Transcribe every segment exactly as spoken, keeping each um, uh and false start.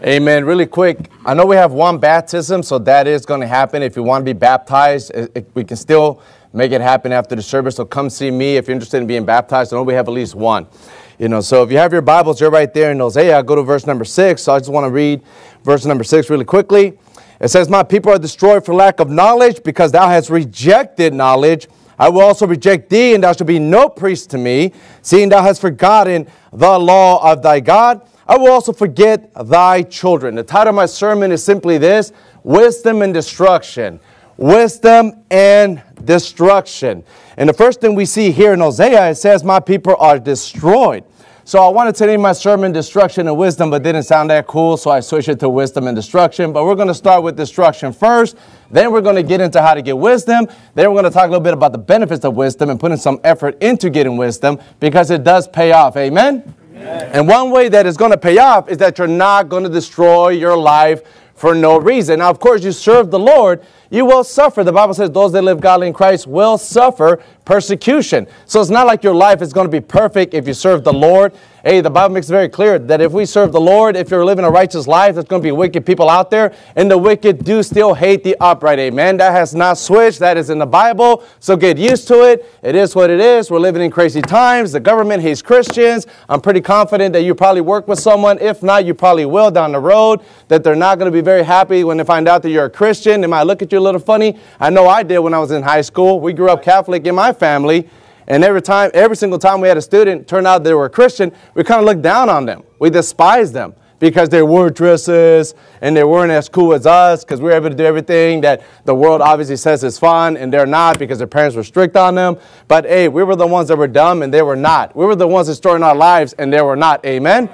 Amen. Really quick, I know we have one baptism, so that is going to happen. If you want to be baptized, it, it, we can still make it happen after the service. So come see me if you're interested in being baptized. I know we have at least one. You know, so if you have your Bibles, you're right there in Hosea. Go to verse number six. So I just want to read verse number six really quickly. It says, "My people are destroyed for lack of knowledge, because thou hast rejected knowledge. I will also reject thee, and thou shalt be no priest to me, seeing thou hast forgotten the law of thy God. I will also forget thy children." The title of my sermon is simply this: Wisdom and Destruction. Wisdom and destruction. And the first thing we see here in Hosea, it says, "My people are destroyed." So I wanted to name my sermon Destruction and Wisdom, but it didn't sound that cool, so I switched it to Wisdom and Destruction. But we're going to start with destruction first. Then we're going to get into how to get wisdom. Then we're going to talk a little bit about the benefits of wisdom and putting some effort into getting wisdom, because it does pay off. Amen? Amen. And one way that it's going to pay off is that you're not going to destroy your life for no reason. Now, of course, you serve the Lord, you will suffer. The Bible says those that live godly in Christ will suffer persecution. So it's not like your life is going to be perfect if you serve the Lord. Hey, the Bible makes it very clear that if we serve the Lord, if you're living a righteous life, there's going to be wicked people out there, and the wicked do still hate the upright. Amen. That has not switched. That is in the Bible. So get used to it. It is what it is. We're living in crazy times. The government hates Christians. I'm pretty confident that you probably work with someone. If not, you probably will down the road, that they're not going to be very happy when they find out that you're a Christian. They might look at you a little funny. I know I did when I was in high school. We grew up Catholic in my family. And every time, every single time we had a student turn out they were a Christian, we kind of looked down on them. We despised them because they wore dresses and they weren't as cool as us, because we were able to do everything that the world obviously says is fun, and they're not, because their parents were strict on them. But hey, we were the ones that were dumb and they were not. We were the ones destroying our lives and they were not. Amen?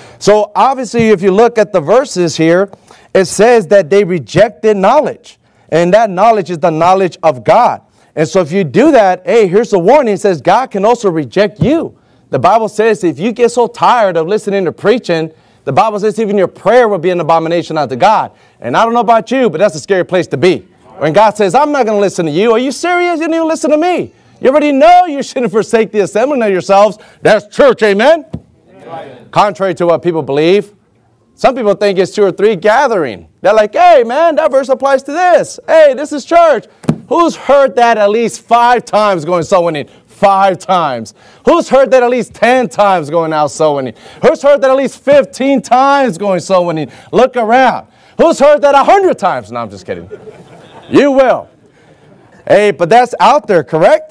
So obviously, if you look at the verses here, it says that they rejected knowledge. And that knowledge is the knowledge of God. And so if you do that, hey, here's the warning. It says God can also reject you. The Bible says if you get so tired of listening to preaching, the Bible says even your prayer will be an abomination unto God. And I don't know about you, but that's a scary place to be. When God says, I'm not going to listen to you. Are you serious? You didn't even listen to me. You already know you shouldn't forsake the assembling of yourselves. That's church, amen? Amen. Contrary to what people believe. Some people think it's two or three gathering. They're like, hey, man, that verse applies to this. Hey, this is church. Who's heard that at least five times going soul winning? Five times. Who's heard that at least ten times going out soul winning? Who's heard that at least fifteen times going soul winning? Look around. Who's heard that a hundred times? No, I'm just kidding. You will. Hey, but that's out there, correct?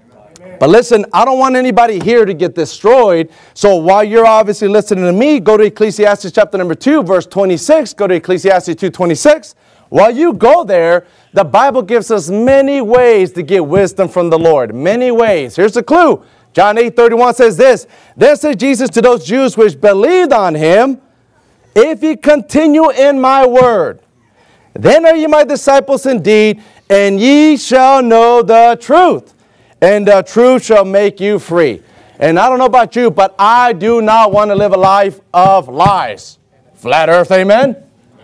But listen, I don't want anybody here to get destroyed. So while you're obviously listening to me, go to Ecclesiastes chapter number two, verse twenty-six. Go to Ecclesiastes two twenty-six. While you go there, the Bible gives us many ways to get wisdom from the Lord. Many ways. Here's the clue. John eight thirty-one says this. Then said Jesus to those Jews which believed on him, if ye continue in my word, then are ye my disciples indeed, and ye shall know the truth, and the truth shall make you free. And I don't know about you, but I do not want to live a life of lies. Flat earth, amen?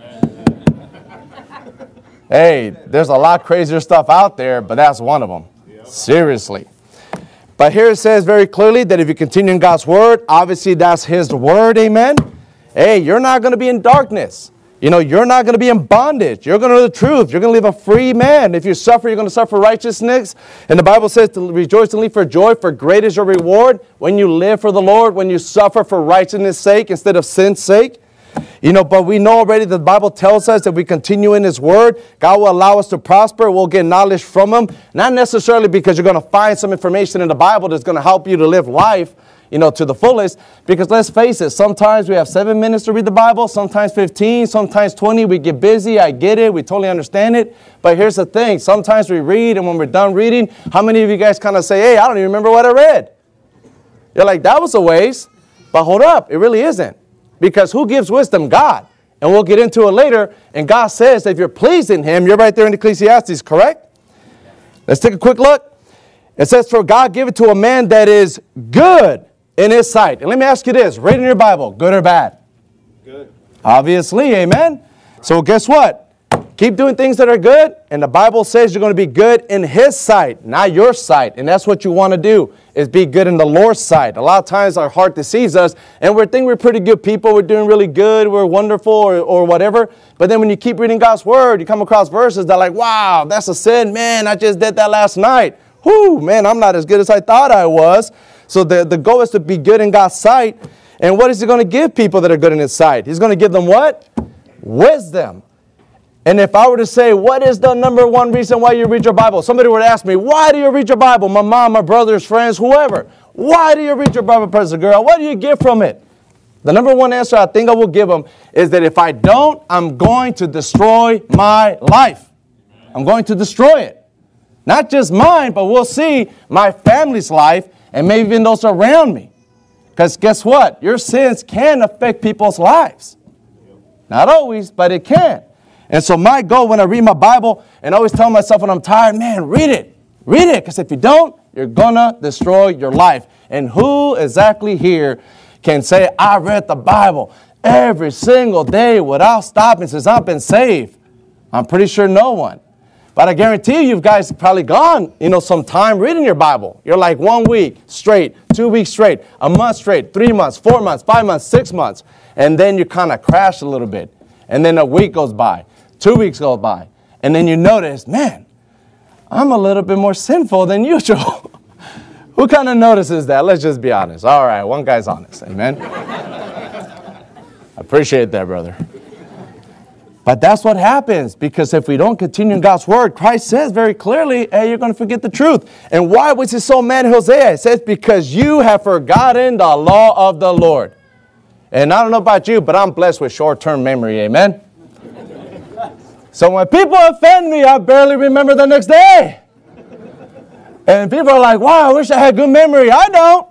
Hey, there's a lot crazier stuff out there, but that's one of them. Yep. Seriously. But here it says very clearly that if you continue in God's word, obviously that's his word, amen? Hey, you're not going to be in darkness. You know, you're not going to be in bondage. You're going to know the truth. You're going to live a free man. If you suffer, you're going to suffer righteousness. And the Bible says to rejoice and leap for joy, for great is your reward when you live for the Lord, when you suffer for righteousness' sake instead of sin's sake. You know, but we know already the Bible tells us that we continue in his word, God will allow us to prosper. We'll get knowledge from him. Not necessarily because you're going to find some information in the Bible that's going to help you to live life, you know, to the fullest. Because let's face it, sometimes we have seven minutes to read the Bible, sometimes fifteen, sometimes twenty. We get busy. I get it. We totally understand it. But here's the thing. Sometimes we read, and when we're done reading, how many of you guys kind of say, hey, I don't even remember what I read? You're like, that was a waste. But hold up. It really isn't. Because who gives wisdom? God. And we'll get into it later. And God says that if you're pleased in him, you're right there in Ecclesiastes, correct? Let's take a quick look. It says, for God give it to a man that is good in his sight. And let me ask you this. Read in your Bible, good or bad? Good. Obviously, amen? So guess what? Keep doing things that are good, and the Bible says you're going to be good in His sight, not your sight. And that's what you want to do, is be good in the Lord's sight. A lot of times our heart deceives us, and we think we're pretty good people, we're doing really good, we're wonderful, or, or whatever. But then when you keep reading God's Word, you come across verses that are like, wow, that's a sin. Man, I just did that last night. Whoo, man, I'm not as good as I thought I was. So the, the goal is to be good in God's sight. And what is He going to give people that are good in His sight? He's going to give them what? Wisdom. And if I were to say, what is the number one reason why you read your Bible? Somebody would ask me, why do you read your Bible? My mom, my brothers, friends, whoever. Why do you read your Bible, President Girl? What do you get from it? The number one answer I think I will give them is that if I don't, I'm going to destroy my life. I'm going to destroy it. Not just mine, but we'll see my family's life and maybe even those around me. Because guess what? Your sins can affect people's lives. Not always, but it can. And so my goal when I read my Bible, and I always tell myself when I'm tired, man, read it. Read it, because if you don't, you're going to destroy your life. And who exactly here can say, I read the Bible every single day without stopping since I've been saved? I'm pretty sure no one. But I guarantee you, you guys have probably gone, you know, some time reading your Bible. You're like one week straight, two weeks straight, a month straight, three months, four months, five months, six months. And then you kind of crash a little bit. And then a week goes by. Two weeks go by, and then you notice, man, I'm a little bit more sinful than usual. Who kind of notices that? Let's just be honest. All right, one guy's honest. Amen. I appreciate that, brother. But that's what happens, because if we don't continue in God's Word, Christ says very clearly, hey, you're going to forget the truth. And why was he so mad in Hosea? It says, because you have forgotten the law of the Lord. And I don't know about you, but I'm blessed with short-term memory. Amen. So when people offend me, I barely remember the next day. And people are like, wow, I wish I had good memory. I don't.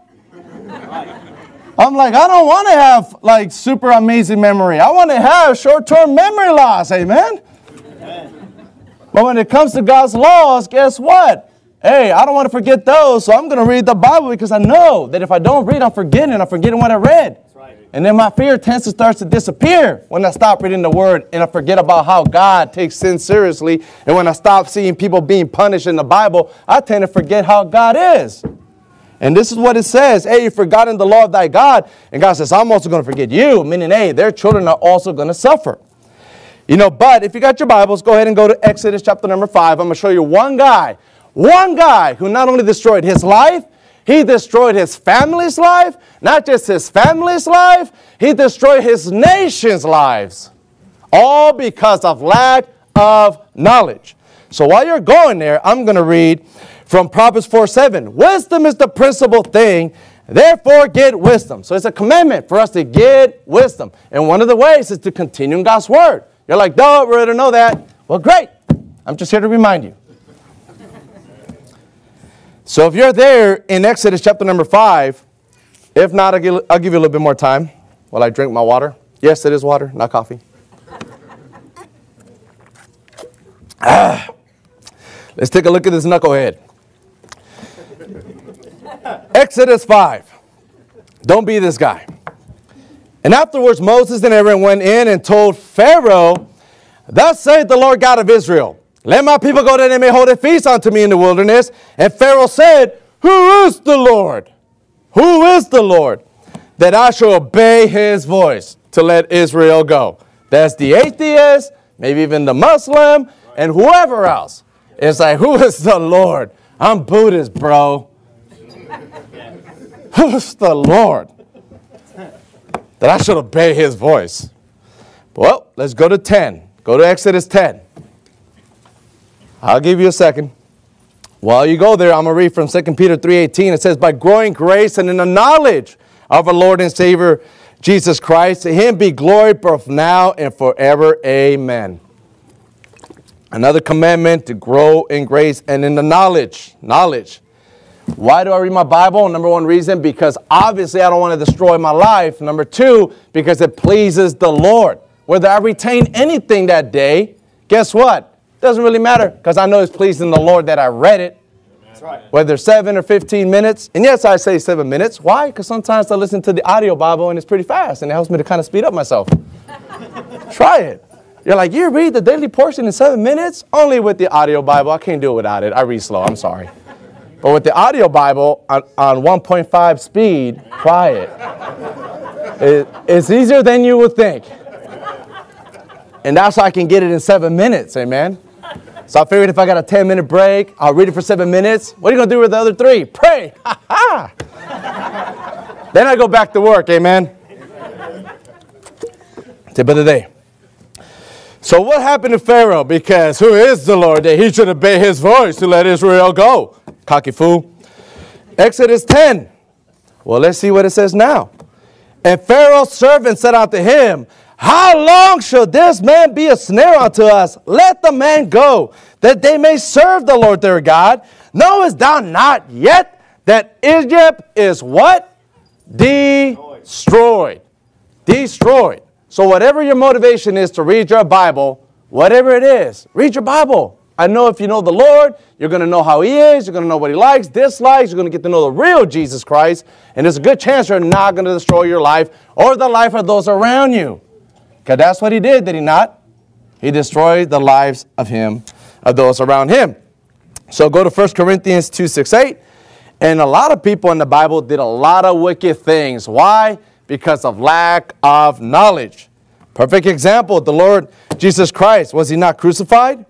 I'm like, I don't want to have like super amazing memory. I want to have short-term memory loss. Amen? Amen. But when it comes to God's laws, guess what? Hey, I don't want to forget those, so I'm going to read the Bible because I know that if I don't read, I'm forgetting. I'm forgetting what I read. And then my fear tends to start to disappear when I stop reading the Word and I forget about how God takes sin seriously. And when I stop seeing people being punished in the Bible, I tend to forget how God is. And this is what it says. Hey, you've forgotten the law of thy God. And God says, I'm also going to forget you. Meaning, hey, their children are also going to suffer. You know, but if you got your Bibles, go ahead and go to Exodus chapter number five. I'm going to show you one guy, one guy who not only destroyed his life, he destroyed his family's life, not just his family's life, he destroyed his nation's lives, all because of lack of knowledge. So while you're going there, I'm going to read from Proverbs four seven. Wisdom is the principal thing, therefore get wisdom. So it's a commandment for us to get wisdom. And one of the ways is to continue in God's Word. You're like, no, we already know that. Well, great. I'm just here to remind you. So if you're there in Exodus chapter number five, if not, I'll give, I'll give you a little bit more time while I drink my water. Yes, it is water, not coffee. Ah, let's take a look at this knucklehead. Exodus five. Don't be this guy. And afterwards Moses and Aaron went in and told Pharaoh, thus saith the Lord God of Israel, let my people go that they may hold a feast unto me in the wilderness. And Pharaoh said, who is the Lord? Who is the Lord? That I shall obey his voice to let Israel go. That's the atheist, maybe even the Muslim, and whoever else. It's like, who is the Lord? I'm Buddhist, bro. Who's the Lord? That I should obey his voice. Well, let's go to ten. Go to Exodus ten. I'll give you a second. While you go there, I'm going to read from Second Peter three eighteen. It says, by growing grace and in the knowledge of our Lord and Savior, Jesus Christ, to him be glory both now and forever. Amen. Another commandment to grow in grace and in the knowledge. Knowledge. Why do I read my Bible? Number one reason, because obviously I don't want to destroy my life. Number two, because it pleases the Lord. Whether I retain anything that day, guess what? Doesn't really matter, because I know it's pleasing the Lord that I read it. That's right. Whether seven or fifteen minutes. And yes, I say seven minutes. Why? Because sometimes I listen to the audio Bible and it's pretty fast and it helps me to kind of speed up myself. Try it. You're like, you read the daily portion in seven minutes? Only with the audio Bible. I can't do it without it. I read slow. I'm sorry. But with the audio Bible on, on one point five speed, try it. it. It's easier than you would think. And that's how I can get it in seven minutes, amen? So I figured if I got a ten minute break, I'll read it for seven minutes. What are you going to do with the other three? Pray. Ha ha. Then I go back to work, amen? Tip of the day. So what happened to Pharaoh? Because who is the Lord that he should obey his voice to let Israel go? Cocky fool. Exodus ten. Well, let's see what it says now. And Pharaoh's servant said unto him, how long shall this man be a snare unto us? Let the man go, that they may serve the Lord their God. Knowest thou not yet that Egypt is what? Destroyed. Destroyed. So whatever your motivation is to read your Bible, whatever it is, read your Bible. I know if you know the Lord, you're going to know how he is. You're going to know what he likes, dislikes. You're going to get to know the real Jesus Christ. And there's a good chance you're not going to destroy your life or the life of those around you. Because that's what he did, did he not? He destroyed the lives of him, of those around him. So go to First Corinthians two, six, eight. And a lot of people in the Bible did a lot of wicked things. Why? Because of lack of knowledge. Perfect example, the Lord Jesus Christ. Was he not crucified?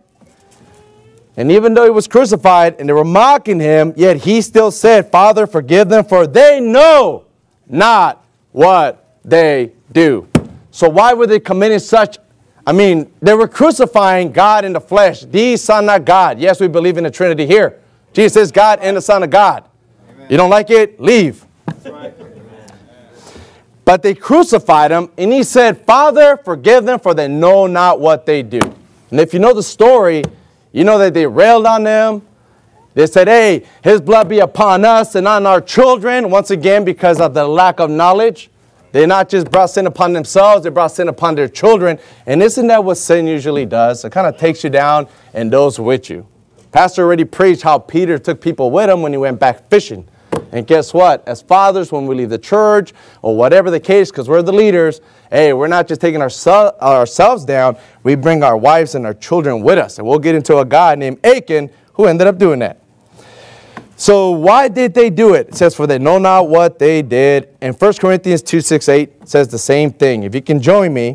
And even though he was crucified and they were mocking him, yet he still said, Father, forgive them, for they know not what they do. So why were they committing such, I mean, they were crucifying God in the flesh, the Son of God. Yes, we believe in the Trinity here. Jesus is God and the Son of God. Amen. You don't like it? Leave. That's right. But they crucified him, and he said, Father, forgive them, for they know not what they do. And if you know the story, you know that they railed on them. They said, hey, his blood be upon us and on our children, once again, because of the lack of knowledge. They not just brought sin upon themselves, they brought sin upon their children. And isn't that what sin usually does? It kind of takes you down and those with you. Pastor already preached how Peter took people with him when he went back fishing. And guess what? As fathers, when we leave the church or whatever the case, because we're the leaders, hey, we're not just taking ourse- ourselves down. We bring our wives and our children with us. And we'll get into a guy named Achan who ended up doing that. So why did they do it? It says, for they know not what they did. And First Corinthians two, six, eight says the same thing. If you can join me.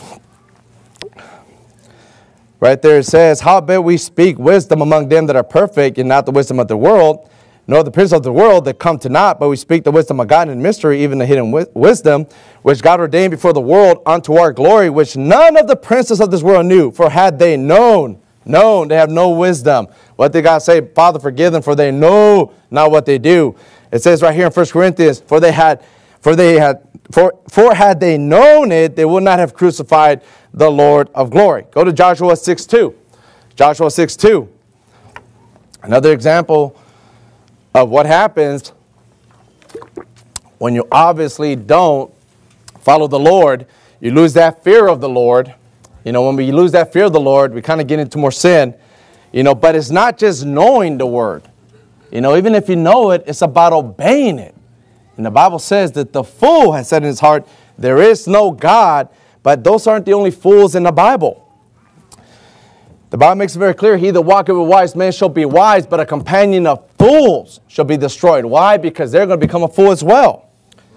Right there it says, howbeit we speak wisdom among them that are perfect, and not the wisdom of the world, nor the prince of the world that come to naught, but we speak the wisdom of God in mystery, even the hidden wi- wisdom, which God ordained before the world unto our glory, which none of the princes of this world knew. For had they known, known, they have no wisdom. What did God say? Father, forgive them, for they know not what they do. It says right here in First Corinthians, for they had, for they had, for, for had they known it, they would not have crucified the Lord of glory. Go to Joshua six two. Joshua six two. Another example of what happens when you obviously don't follow the Lord. You lose that fear of the Lord. You know, when we lose that fear of the Lord, we kind of get into more sin. You know, but it's not just knowing the word. You know, even if you know it, it's about obeying it. And the Bible says that the fool has said in his heart, there is no God, but those aren't the only fools in the Bible. The Bible makes it very clear, he that walketh with wise men shall be wise, but a companion of fools shall be destroyed. Why? Because they're going to become a fool as well.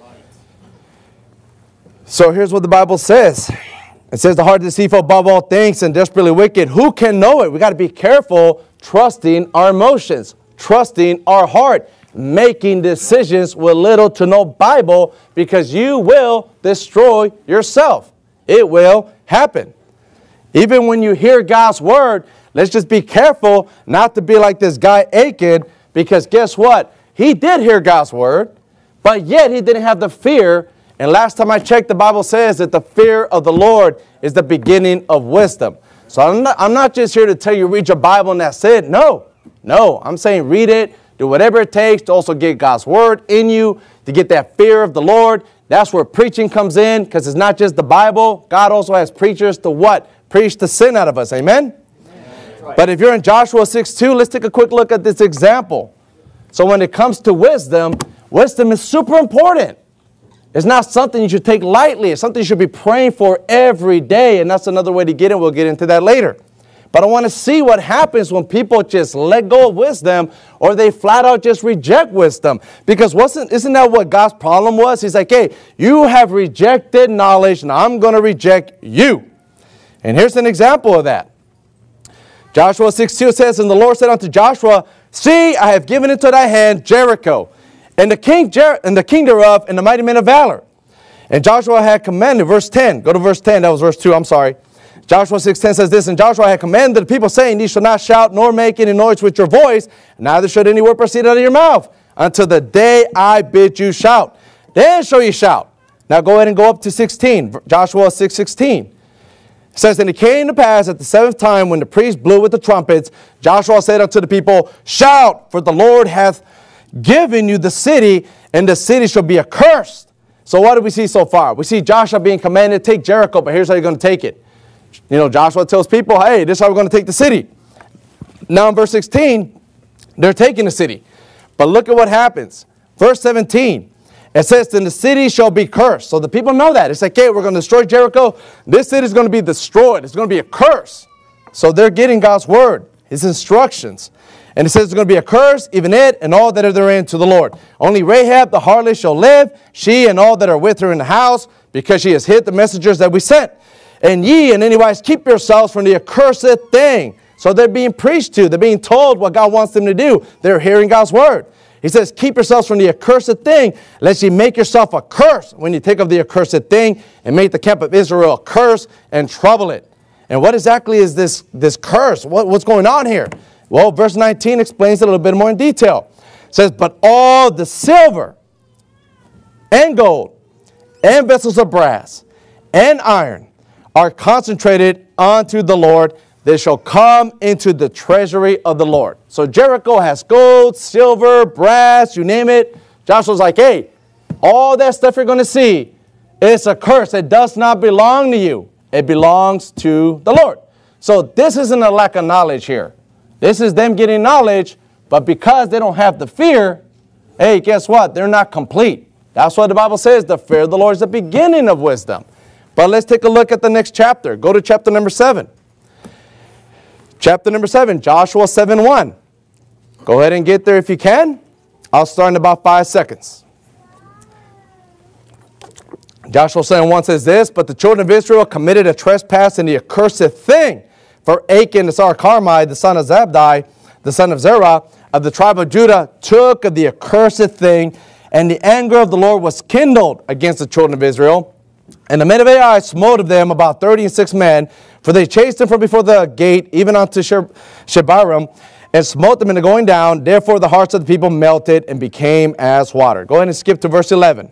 So here's what the Bible says. It says the heart is deceitful above all things and desperately wicked. Who can know it? We got to be careful trusting our emotions, trusting our heart, making decisions with little to no Bible, because you will destroy yourself. It will happen. Even when you hear God's word, let's just be careful not to be like this guy Achan, because guess what? He did hear God's word, but yet he didn't have the fear. And last time I checked, the Bible says that the fear of the Lord is the beginning of wisdom. So I'm not, I'm not just here to tell you read your Bible and that's it. No, no, I'm saying read it, do whatever it takes to also get God's word in you, to get that fear of the Lord. That's where preaching comes in, because it's not just the Bible. God also has preachers to what? Preach the sin out of us. Amen? Amen. But if you're in Joshua six two, let's take a quick look at this example. So when it comes to wisdom, wisdom is super important. It's not something you should take lightly. It's something you should be praying for every day. And that's another way to get it. We'll get into that later. But I want to see what happens when people just let go of wisdom or they flat out just reject wisdom. Because wasn't, isn't that what God's problem was? He's like, hey, you have rejected knowledge, and I'm going to reject you. And here's an example of that. Joshua six two says, and the Lord said unto Joshua, see, I have given into thy hand Jericho, and the king Jer- and the king thereof, and the mighty men of valor. And Joshua had commanded, verse ten, go to verse ten, that was verse two, I'm sorry. Joshua six ten says this, and Joshua had commanded the people, saying, ye shall not shout, nor make any noise with your voice, neither should any word proceed out of your mouth, until the day I bid you shout. Then shall ye shout. Now go ahead and go up to sixteen, Joshua six sixteen. It says, and it came to pass at the seventh time, when the priest blew with the trumpets, Joshua said unto the people, shout, for the Lord hath given you the city, and the city shall be accursed. So what do we see so far? We see Joshua being commanded to take Jericho, but here's how you're going to take it. You know, Joshua tells people, hey, this is how we're going to take the city. Now in verse sixteen, they're taking the city. But look at what happens. Verse seventeen, it says, then the city shall be cursed. So the people know that. It's like, hey, we're going to destroy Jericho. This city is going to be destroyed. It's going to be a curse. So they're getting God's word, his instructions. And it says it's going to be a curse, even it and all that are therein to the Lord. Only Rahab the harlot shall live, she and all that are with her in the house, because she has hid the messengers that we sent. And ye in any wise keep yourselves from the accursed thing. So they're being preached to. They're being told what God wants them to do. They're hearing God's word. He says, keep yourselves from the accursed thing, lest ye make yourself a curse when you take of the accursed thing and make the camp of Israel a curse and trouble it. And what exactly is this, this curse? What, what's going on here? Well, verse nineteen explains it a little bit more in detail. It says, but all the silver and gold and vessels of brass and iron are concentrated unto the Lord. They shall come into the treasury of the Lord. So Jericho has gold, silver, brass, you name it. Joshua's like, hey, all that stuff you're going to see, it's a curse. It does not belong to you. It belongs to the Lord. So this isn't a lack of knowledge here. This is them getting knowledge, but because they don't have the fear, hey, guess what? They're not complete. That's what the Bible says. The fear of the Lord is the beginning of wisdom. But let's take a look at the next chapter. Go to chapter number seven. Chapter number seven, Joshua seven one. Go ahead and get there if you can. I'll start in about five seconds. Joshua seven one says this, but the children of Israel committed a trespass in the accursed thing. For Achan the son of Carmi, the son of Zabdi, the son of Zerah, of the tribe of Judah, took of the accursed thing, and the anger of the Lord was kindled against the children of Israel. And the men of Ai smote of them about thirty and six men, for they chased them from before the gate, even unto Shebarim, and smote them in the going down. Therefore the hearts of the people melted and became as water. Go ahead and skip to verse eleven.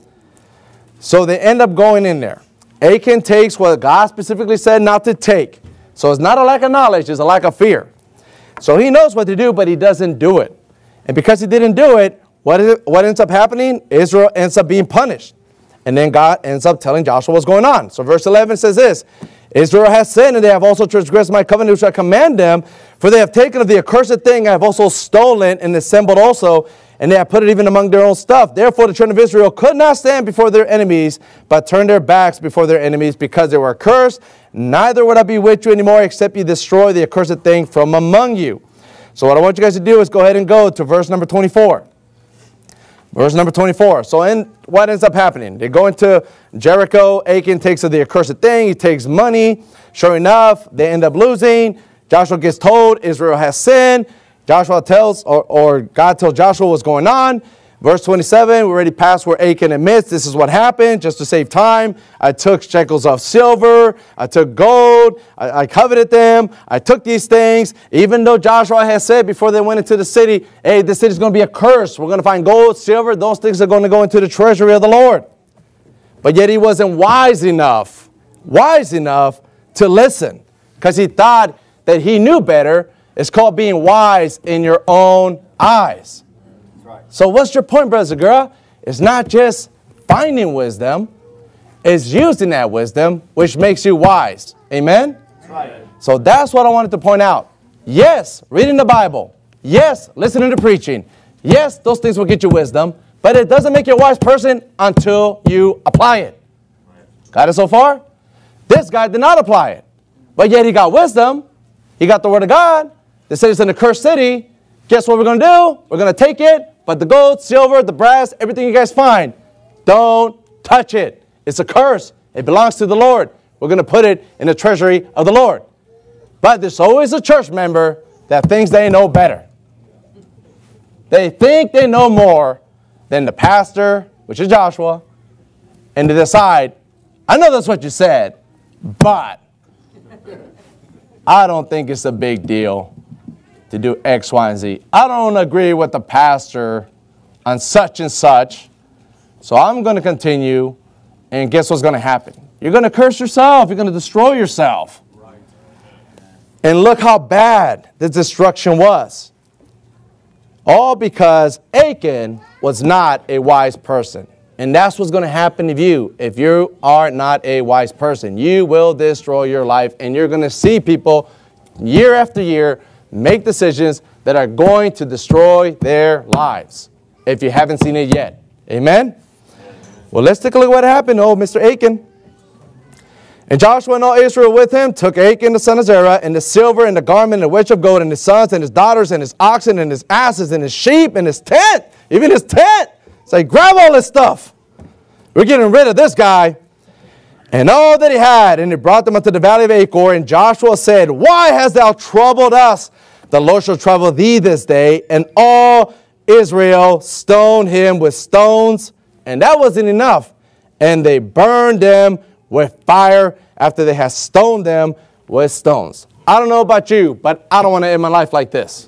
So they end up going in there. Achan takes what God specifically said not to take. So it's not a lack of knowledge, it's a lack of fear. So he knows what to do, but he doesn't do it. And because he didn't do it, what, is it, what ends up happening? Israel ends up being punished. And then God ends up telling Joshua what's going on. So verse eleven says this, Israel has sinned, and they have also transgressed my covenant which I command them, for they have taken of the accursed thing I have also stolen and assembled also, and they have put it even among their own stuff. Therefore the children of Israel could not stand before their enemies, but turned their backs before their enemies, because they were accursed. Neither would I be with you anymore, except you destroy the accursed thing from among you. So what I want you guys to do is go ahead and go to verse number twenty-four. Verse number twenty-four. So in, what ends up happening? They go into Jericho. Achan takes of the accursed thing. He takes money. Sure enough, they end up losing. Joshua gets told Israel has sinned. Joshua tells, or, or God tells Joshua what's going on. Verse twenty-seven, we already passed where Achan admits this is what happened. Just to save time, I took shekels of silver. I took gold. I, I coveted them. I took these things. Even though Joshua had said before they went into the city, hey, this city is going to be a curse. We're going to find gold, silver. Those things are going to go into the treasury of the Lord. But yet he wasn't wise enough, wise enough to listen, because he thought that he knew better. It's called being wise in your own eyes. So what's your point, brother girl? It's not just finding wisdom. It's using that wisdom, which makes you wise. Amen? That's right. So that's what I wanted to point out. Yes, reading the Bible. Yes, listening to preaching. Yes, those things will get you wisdom. But it doesn't make you a wise person until you apply it. Got it so far? This guy did not apply it. But yet he got wisdom. He got the word of God. They say it's in a cursed city. Guess what we're going to do? We're going to take it. But the gold, silver, the brass, everything you guys find, don't touch it. It's a curse. It belongs to the Lord. We're going to put it in the treasury of the Lord. But there's always a church member that thinks they know better. They think they know more than the pastor, which is Joshua, and they decide, I know that's what you said, but I don't think it's a big deal to do X, Y, and Z. I don't agree with the pastor on such and such, so I'm going to continue, and guess what's going to happen? You're going to curse yourself. You're going to destroy yourself. Right. And look how bad the destruction was. All because Achan was not a wise person. And that's what's going to happen to you if you are not a wise person. You will destroy your life, and you're going to see people year after year make decisions that are going to destroy their lives if you haven't seen it yet. Amen? Well, let's take a look at what happened to old Mister Achan. And Joshua and all Israel with him took Achan the son of Zerah, and the silver, and the garment, and the wedge of gold, and his sons, and his daughters, and his oxen, and his asses, and his sheep, and his tent, even his tent. Say, grab all this stuff. We're getting rid of this guy. And all that he had, and he brought them unto the valley of Achor. And Joshua said, why hast thou troubled us? The Lord shall trouble thee this day. And all Israel stoned him with stones. And that wasn't enough. And they burned them with fire after they had stoned them with stones. I don't know about you, but I don't want to end my life like this.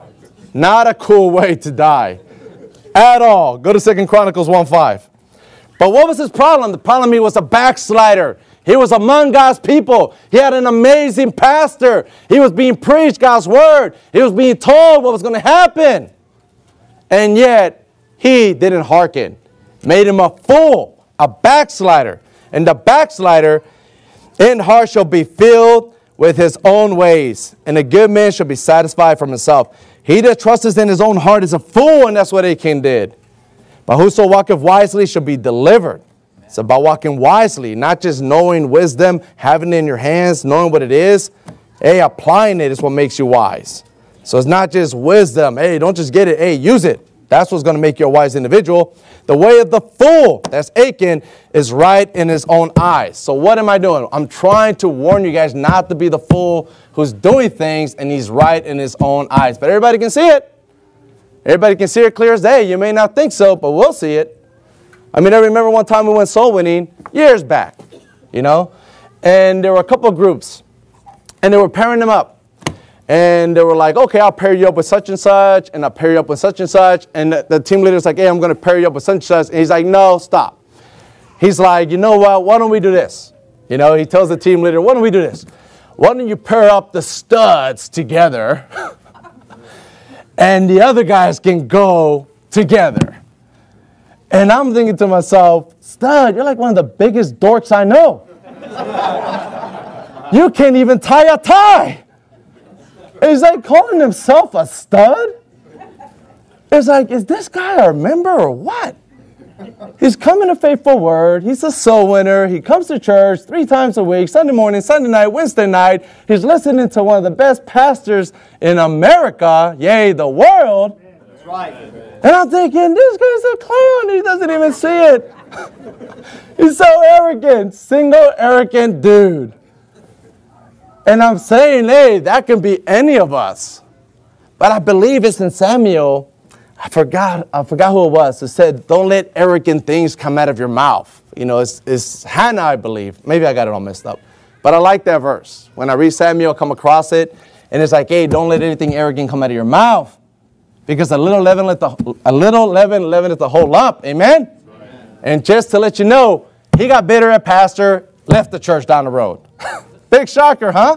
Not a cool way to die at all. Go to Second Chronicles one five. But what was his problem? The problem, he was a backslider. He was among God's people. He had an amazing pastor. He was being preached God's word. He was being told what was going to happen. And yet, he didn't hearken. Made him a fool, a backslider. And the backslider in heart shall be filled with his own ways. And a good man shall be satisfied from himself. He that trusteth in his own heart is a fool, and that's what Achan did. But whoso walketh wisely shall be delivered. It's about walking wisely, not just knowing wisdom, having it in your hands, knowing what it is. Hey, applying it is what makes you wise. So it's not just wisdom. Hey, don't just get it. Hey, use it. That's what's going to make you a wise individual. The way of the fool, that's Achan, is right in his own eyes. So what am I doing? I'm trying to warn you guys not to be the fool who's doing things and he's right in his own eyes. But everybody can see it. Everybody can see it clear as day. You may not think so, but we'll see it. I mean, I remember one time we went soul winning years back, you know, and there were a couple of groups, and they were pairing them up. And they were like, okay, I'll pair you up with such and such, and I'll pair you up with such and such. And the, the team leader's like, hey, I'm going to pair you up with such and such. And he's like, no, stop. He's like, you know what? Why don't we do this? You know, he tells the team leader, why don't we do this? Why don't you pair up the studs together, and the other guys can go together? And I'm thinking to myself, stud, you're like one of the biggest dorks I know. You can't even tie a tie. He's like calling himself a stud. It's like, is this guy a member or what? He's coming to Faithful Word. He's a soul winner. He comes to church three times a week, Sunday morning, Sunday night, Wednesday night. He's listening to one of the best pastors in America, yay, the world. That's right. And I'm thinking, this guy's a clown. He doesn't even see it. He's so arrogant, single arrogant dude. And I'm saying, hey, that can be any of us. But I believe it's in Samuel. I forgot, I forgot who it was. It said, don't let arrogant things come out of your mouth. You know, it's, it's Hannah, I believe. Maybe I got it all messed up. But I like that verse. When I read Samuel, come across it, and it's like, hey, don't let anything arrogant come out of your mouth. Because a little leaven, let the, a little leaven leaveneth the whole lump. Amen? Amen? And just to let you know, he got bitter at pastor, left the church down the road. Big shocker, huh?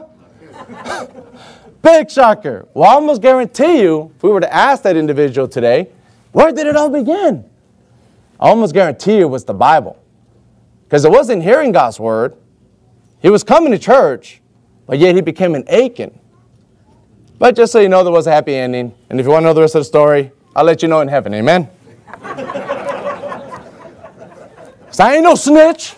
Big shocker. Well, I almost guarantee you, if we were to ask that individual today, where did it all begin? I almost guarantee you it was the Bible. Because it wasn't hearing God's word. He was coming to church, but yet he became an Achan. But just so you know, there was a happy ending. And if you want to know the rest of the story, I'll let you know in heaven. Amen? Because I ain't no snitch.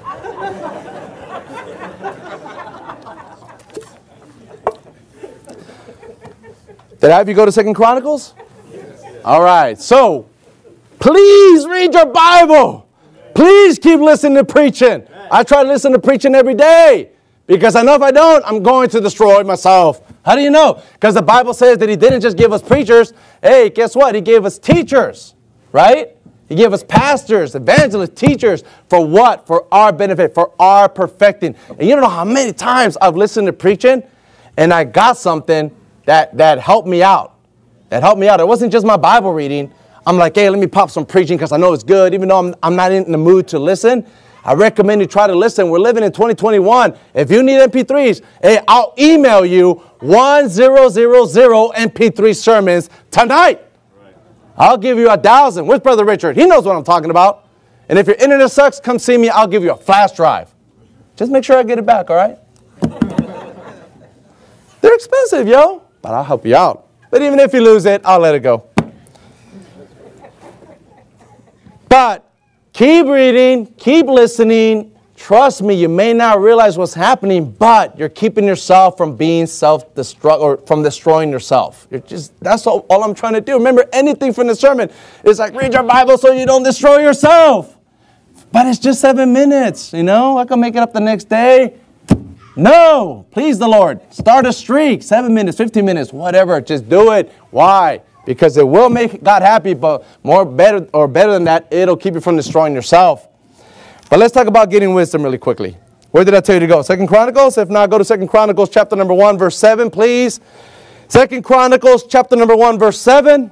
Did I have you go to Second Chronicles? All right. So, please read your Bible. Please keep listening to preaching. I try to listen to preaching every day because I know if I don't, I'm going to destroy myself. How do you know? Because the Bible says that he didn't just give us preachers. Hey, guess what? He gave us teachers, right? He gave us pastors, evangelists, teachers. For what? For our benefit, for our perfecting. And you don't know how many times I've listened to preaching and I got something that, that helped me out. That helped me out. It wasn't just my Bible reading. I'm like, hey, let me pop some preaching because I know it's good. Even though I'm, I'm not in the mood to listen, I recommend you try to listen. We're living in twenty twenty-one. If you need M P threes, hey, I'll email you one thousand M P three sermons tonight. Right. I'll give you a thousand. Where's Brother Richard? He knows what I'm talking about. And if your internet sucks, come see me. I'll give you a flash drive. Just make sure I get it back, all right? They're expensive, yo, but I'll help you out. But even if you lose it, I'll let it go. But keep reading, keep listening. Trust me, you may not realize what's happening, but you're keeping yourself from being self-destruct or from destroying yourself. You're just that's all, all I'm trying to do. Remember, anything from the sermon is like read your Bible so you don't destroy yourself. But it's just seven minutes, you know? I can make it up the next day. No, please the Lord. Start a streak, seven minutes, fifteen minutes, whatever. Just do it. Why? Because it will make God happy, but more better or better than that, it'll keep you from destroying yourself. But let's talk about getting wisdom really quickly. Where did I tell you to go? Second Chronicles? If not, go to Second Chronicles chapter number one, verse seven, please. Second Chronicles chapter number one, verse seven.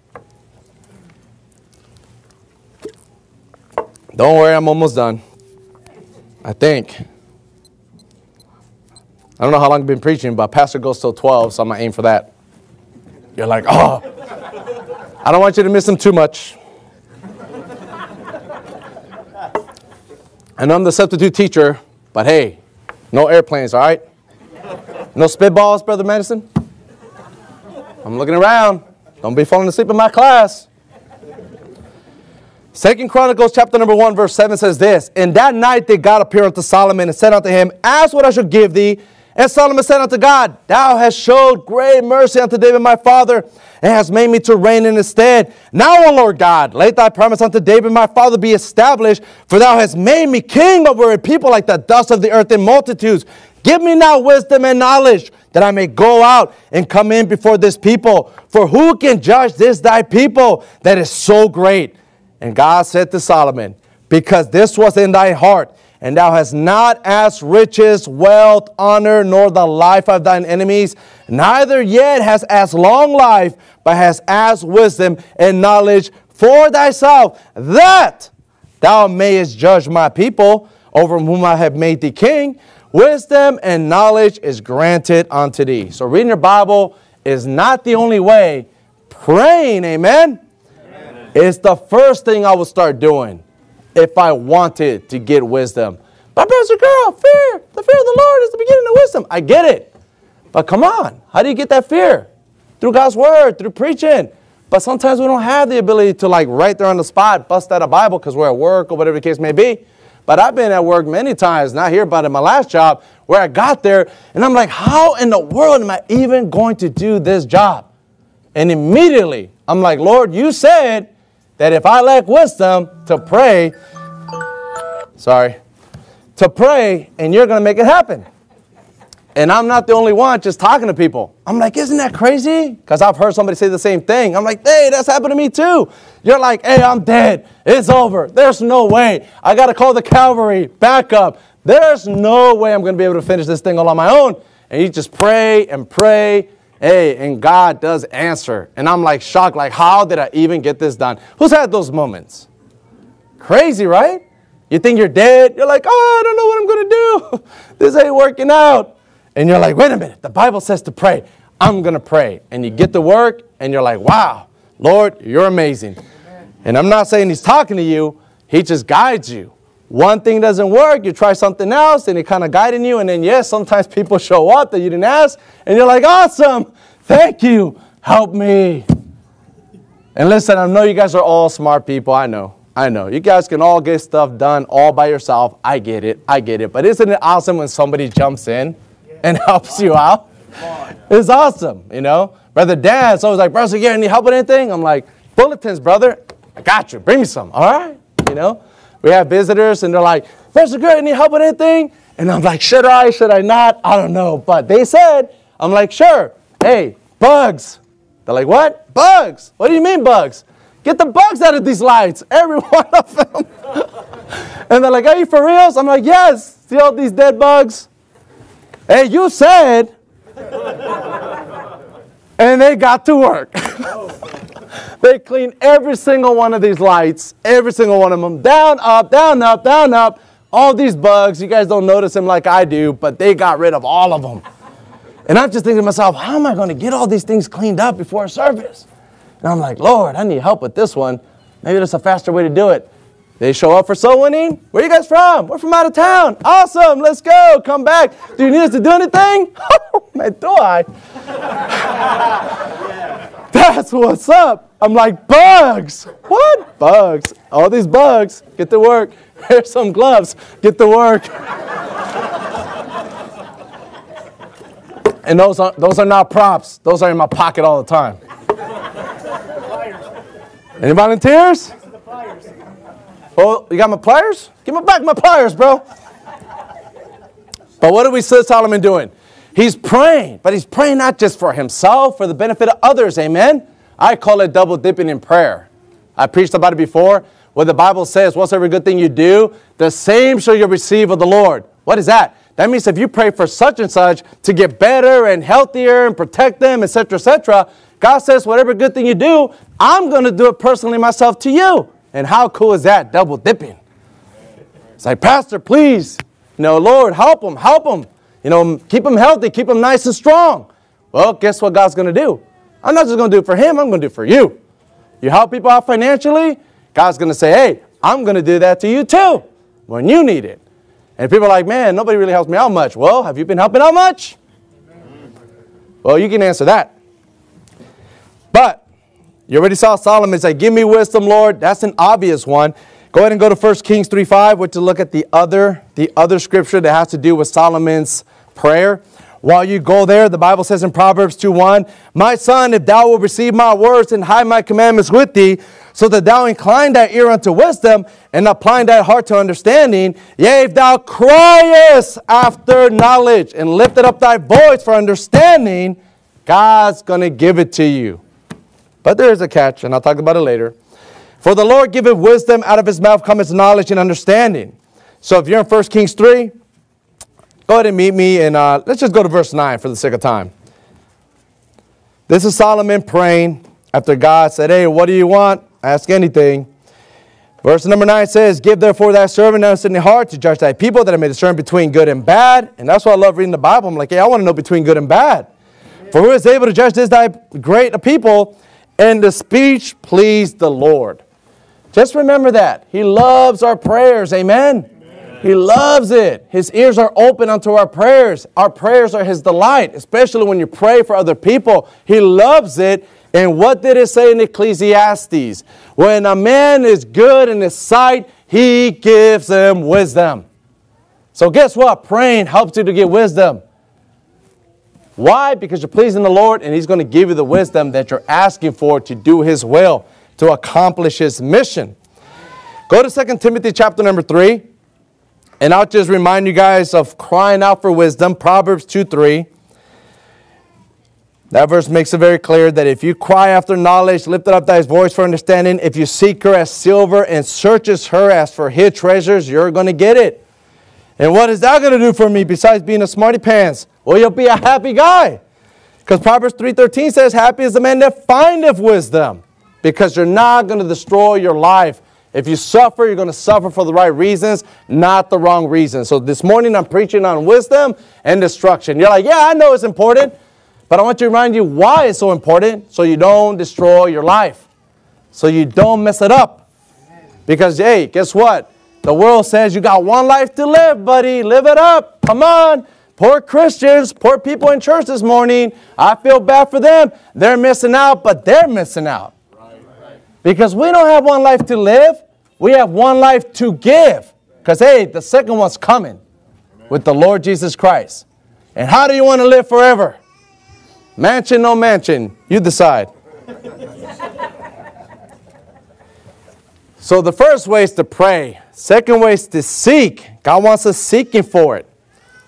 Don't worry, I'm almost done. I think. I don't know how long I've been preaching, but Pastor goes till twelve, so I'm going to aim for that. You're like, oh, I don't want you to miss him too much. I know I'm the substitute teacher, but hey, no airplanes, all right? No spitballs, Brother Madison? I'm looking around. Don't be falling asleep in my class. Second Chronicles chapter number one, verse seven says this. And that night did God appear unto Solomon and said unto him, ask what I should give thee. And Solomon said unto God, thou hast showed great mercy unto David my father, and hast made me to reign in his stead. Now, O Lord God, let thy promise unto David my father be established, for thou hast made me king over a people like the dust of the earth in multitudes. Give me now wisdom and knowledge, that I may go out and come in before this people. For who can judge this thy people that is so great? And God said to Solomon, because this was in thy heart, and thou hast not asked riches, wealth, honor, nor the life of thine enemies, neither yet hast asked long life, but hast asked wisdom and knowledge for thyself, that thou mayest judge my people, over whom I have made thee king. Wisdom and knowledge is granted unto thee. So reading your Bible is not the only way. Praying, amen, amen. Is the first thing I will start doing if I wanted to get wisdom. But Pastor Carl, fear, the fear of the Lord is the beginning of wisdom. I get it. But come on, how do you get that fear? Through God's word, through preaching. But sometimes we don't have the ability to like right there on the spot, bust out a Bible because we're at work or whatever the case may be. But I've been at work many times, not here, but in my last job, where I got there, and I'm like, how in the world am I even going to do this job? And immediately, I'm like, Lord, you said that if I lack wisdom to pray, sorry, to pray, and you're going to make it happen. And I'm not the only one just talking to people. I'm like, isn't that crazy? Because I've heard somebody say the same thing. I'm like, hey, that's happened to me too. You're like, hey, I'm dead. It's over. There's no way. I got to call the cavalry. Back up. There's no way I'm going to be able to finish this thing all on my own. And you just pray and pray. Hey, and God does answer. And I'm like shocked, like, how did I even get this done? Who's had those moments? Crazy, right? You think you're dead. You're like, oh, I don't know what I'm going to do. This ain't working out. And you're like, wait a minute. The Bible says to pray. I'm going to pray. And you get to work, and you're like, wow, Lord, you're amazing. Amen. And I'm not saying he's talking to you. He just guides you. One thing doesn't work. You try something else, and he kind of guiding you. And then, yes, sometimes people show up that you didn't ask. And you're like, awesome. Thank you. Help me. And listen, I know you guys are all smart people. I know. I know. You guys can all get stuff done all by yourself. I get it. I get it. But isn't it awesome when somebody jumps in and helps you out? It's awesome, you know. Brother Dan's always like, Brother Gary, need help with anything? I'm like, bulletins, brother. I got you. Bring me some. All right? You know. We have visitors, and they're like, Brother Gary, need help with anything? And I'm like, should I? Should I not? I don't know. But they said, I'm like, sure. Hey, bugs. They're like, what? Bugs. What do you mean bugs? Get the bugs out of these lights, every one of them. And they're like, are you for reals? I'm like, yes. See all these dead bugs? Hey, you said. And they got to work. They cleaned every single one of these lights, every single one of them, down, up, down, up, down, up. All these bugs, you guys don't notice them like I do, but they got rid of all of them. And I'm just thinking to myself, how am I going to get all these things cleaned up before a service? And I'm like, Lord, I need help with this one. Maybe there's a faster way to do it. They show up for soul winning. Where are you guys from? We're from out of town. Awesome. Let's go. Come back. Do you need us to do anything? Oh, man, do I? That's what's up. I'm like, bugs. What? Bugs. All these bugs. Get to work. Here's some gloves. Get to work. And those are, those are not props. Those are in my pocket all the time. Any volunteers? Oh, you got my pliers? Give me back my pliers, bro. But what do we see Solomon doing? He's praying, but he's praying not just for himself, for the benefit of others, amen? I call it double dipping in prayer. I preached about it before. What the Bible says, whatsoever good thing you do, the same shall you receive of the Lord. What is that? That means if you pray for such and such to get better and healthier and protect them, et cetera, et cetera, God says, whatever good thing you do, I'm going to do it personally myself to you. And how cool is that? Double dipping. It's like, Pastor, please, you know, Lord, help them, help them. You know, keep them healthy, keep them nice and strong. Well, guess what God's going to do? I'm not just going to do it for him, I'm going to do it for you. You help people out financially, God's going to say, hey, I'm going to do that to you too when you need it. And people are like, man, nobody really helps me out much. Well, have you been helping out much? Well, you can answer that. But you already saw Solomon say, give me wisdom, Lord. That's an obvious one. Go ahead and go to First Kings three five, which to look at the other, the other scripture that has to do with Solomon's prayer. While you go there, the Bible says in Proverbs two one, my son, if thou wilt receive my words and hide my commandments with thee, so that thou incline thy ear unto wisdom and applying thy heart to understanding, yea, if thou criest after knowledge and lifted up thy voice for understanding, God's going to give it to you. But there is a catch, and I'll talk about it later. For the Lord giveth wisdom, out of his mouth cometh knowledge and understanding. So if you're in First Kings three, go ahead and meet me, and uh, let's just go to verse nine for the sake of time. This is Solomon praying after God said, hey, what do you want? Ask anything. Verse number nine says, give therefore thy servant understanding heart to judge thy people, that I may discern between good and bad. And that's why I love reading the Bible. I'm like, hey, I want to know between good and bad. Amen. For who is able to judge this thy great people? And the speech pleased the Lord. Just remember that. He loves our prayers. Amen? Amen. He loves it. His ears are open unto our prayers. Our prayers are his delight, especially when you pray for other people. He loves it. And what did it say in Ecclesiastes? When a man is good in his sight, he gives him wisdom. So guess what? Praying helps you to get wisdom. Why? Because you're pleasing the Lord, and he's going to give you the wisdom that you're asking for to do his will, to accomplish his mission. Go to Second Timothy chapter number three, and I'll just remind you guys of crying out for wisdom. Proverbs two three. That verse makes it very clear that if you cry after knowledge, lift up thy voice for understanding. If you seek her as silver and searches her as for hid treasures, you're going to get it. And what is that going to do for me besides being a smarty pants? Well, you'll be a happy guy. Because Proverbs three thirteen says, happy is the man that findeth wisdom. Because you're not going to destroy your life. If you suffer, you're going to suffer for the right reasons, not the wrong reasons. So this morning I'm preaching on wisdom and destruction. You're like, yeah, I know it's important. But I want to remind you why it's so important, so you don't destroy your life. So you don't mess it up. Because, hey, guess what? The world says you got one life to live, buddy. Live it up. Come on. Poor Christians, poor people in church this morning. I feel bad for them. They're missing out, but they're missing out. Right, right. Because we don't have one life to live. We have one life to give. Because, hey, the second one's coming with the Lord Jesus Christ. And how do you want to live forever? Mansion, no mansion. You decide. So the first way is to pray. Second way is to seek. God wants us seeking for it.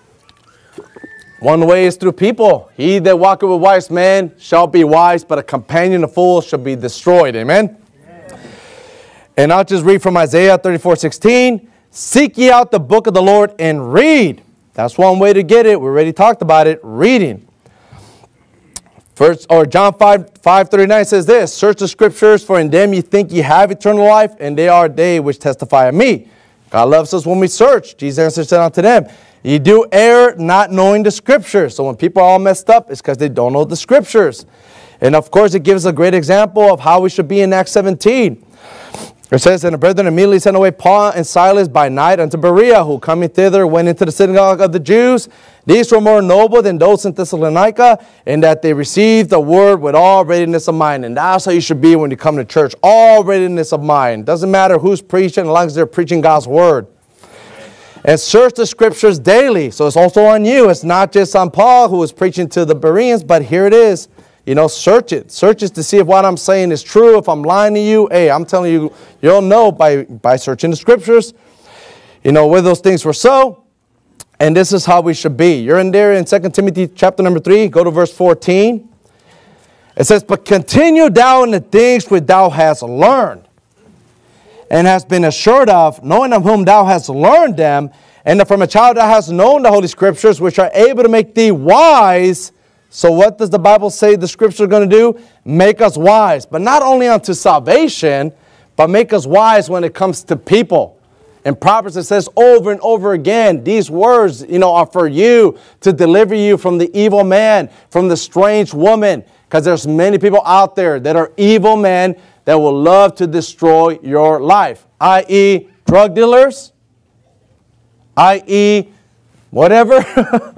One way is through people. He that walketh with wise men shall be wise, but a companion of fools shall be destroyed. Amen? Amen. And I'll just read from Isaiah thirty-four sixteen. Seek ye out the book of the Lord and read. That's one way to get it. We already talked about it. Reading. First, or John five thirty-nine says this, search the scriptures, for in them ye think ye have eternal life, and they are they which testify of me. God loves us when we search. Jesus answered said unto them, ye do err not knowing the scriptures. So when people are all messed up, it's because they don't know the scriptures. And of course, it gives a great example of how we should be in Acts seventeen. It says, and the brethren immediately sent away Paul and Silas by night unto Berea, who coming thither went into the synagogue of the Jews. These were more noble than those in Thessalonica, in that they received the word with all readiness of mind. And that's how you should be when you come to church. All readiness of mind. Doesn't matter who's preaching, as long as they're preaching God's word. And search the scriptures daily. So it's also on you. It's not just on Paul who was preaching to the Bereans, but here it is. You know, search it. Search it to see if what I'm saying is true. If I'm lying to you, hey, I'm telling you, you'll know by, by searching the scriptures, you know, whether those things were so. And this is how we should be. You're in there in Second Timothy chapter number three. Go to verse fourteen. It says, but continue thou in the things which thou hast learned, and hast been assured of, knowing of whom thou hast learned them, and that from a child thou hast known the holy scriptures, which are able to make thee wise. So what does the Bible say the scripture are going to do? Make us wise. But not only unto salvation, but make us wise when it comes to people. In Proverbs it says over and over again, these words, you know, are for you to deliver you from the evil man, from the strange woman. Because there's many people out there that are evil men that will love to destroy your life. that is drug dealers, that is whatever.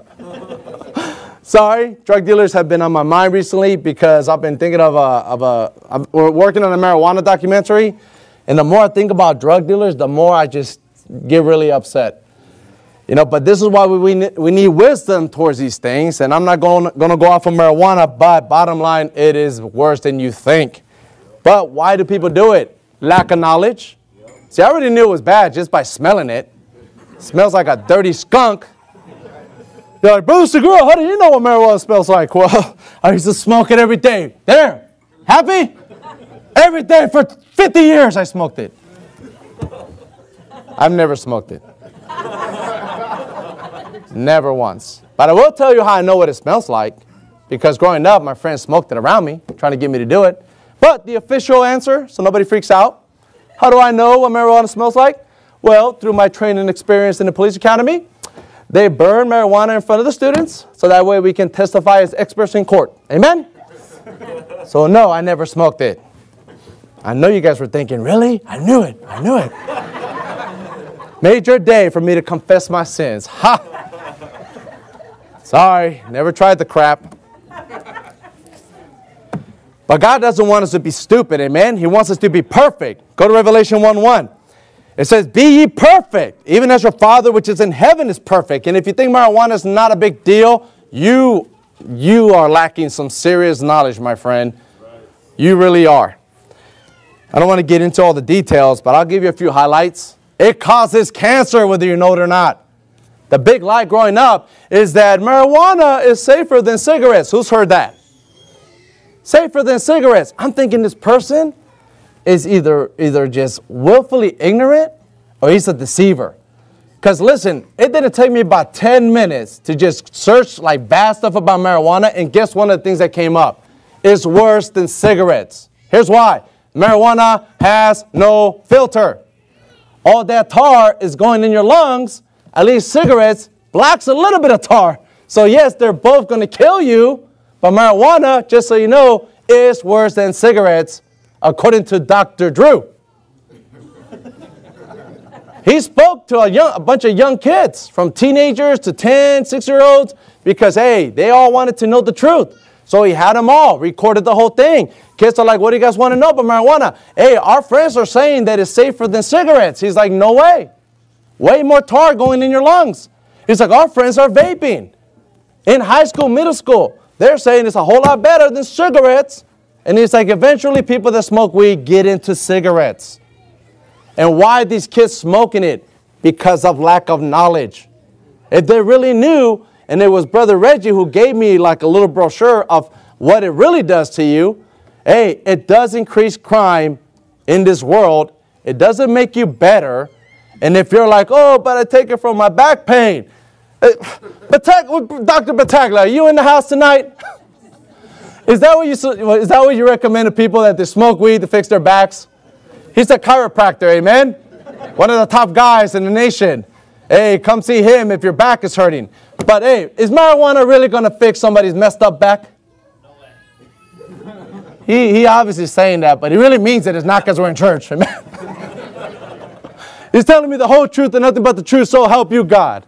Sorry, drug dealers have been on my mind recently because I've been thinking of a, of a, I'm, we're working on a marijuana documentary. And the more I think about drug dealers, the more I just get really upset. You know, but this is why we, we, we need wisdom towards these things. And I'm not going, going to go off of marijuana, but bottom line, it is worse than you think. But why do people do it? Lack of knowledge. See, I already knew it was bad just by smelling it. It smells like a dirty skunk. They're like, Brother Segura, how do you know what marijuana smells like? Well, I used to smoke it every day. There. Happy? Every day for fifty years I smoked it. I've never smoked it. Never once. But I will tell you how I know what it smells like. Because growing up, my friends smoked it around me, trying to get me to do it. But the official answer, so nobody freaks out. How do I know what marijuana smells like? Well, through my training experience in the police academy. They burn marijuana in front of the students, so that way we can testify as experts in court. Amen? So no, I never smoked it. I know you guys were thinking, really? I knew it. I knew it. Made your day for me to confess my sins. Ha! Sorry, never tried the crap. But God doesn't want us to be stupid, amen? He wants us to be perfect. Go to Revelation one one. It says, be ye perfect, even as your Father which is in heaven is perfect. And if you think marijuana is not a big deal, you, you are lacking some serious knowledge, my friend. Right. You really are. I don't want to get into all the details, but I'll give you a few highlights. It causes cancer, whether you know it or not. The big lie growing up is that marijuana is safer than cigarettes. Who's heard that? Safer than cigarettes. I'm thinking this person is either, either just willfully ignorant or he's a deceiver. Because listen, it didn't take me about ten minutes to just search like bad stuff about marijuana, and guess one of the things that came up? It's worse than cigarettes. Here's why. Marijuana has no filter. All that tar is going in your lungs. At least cigarettes blocks a little bit of tar. So yes, they're both going to kill you, but marijuana, just so you know, is worse than cigarettes, according to Doctor Drew. He spoke to a, young, a bunch of young kids, from teenagers to ten, six-year-olds, because, hey, they all wanted to know the truth. So he had them all, recorded the whole thing. Kids are like, what do you guys want to know about marijuana? Hey, our friends are saying that it's safer than cigarettes. He's like, no way. Way more tar going in your lungs. He's like, our friends are vaping. In high school, middle school, they're saying it's a whole lot better than cigarettes. And he's like, eventually people that smoke weed get into cigarettes. And why are these kids smoking it? Because of lack of knowledge. If they really knew, and it was Brother Reggie who gave me like a little brochure of what it really does to you. Hey, it does increase crime in this world. It doesn't make you better. And if you're like, oh, but I take it from my back pain. Batag- Doctor Bataglia, are you in the house tonight? Is that what you is that what you recommend to people, that they smoke weed to fix their backs? He's a chiropractor, amen? One of the top guys in the nation. Hey, come see him if your back is hurting. But hey, is marijuana really going to fix somebody's messed up back? No way. He, he obviously is saying that, but he really means it. It's not because we're in church. Amen? He's telling me the whole truth and nothing but the truth, so help you God.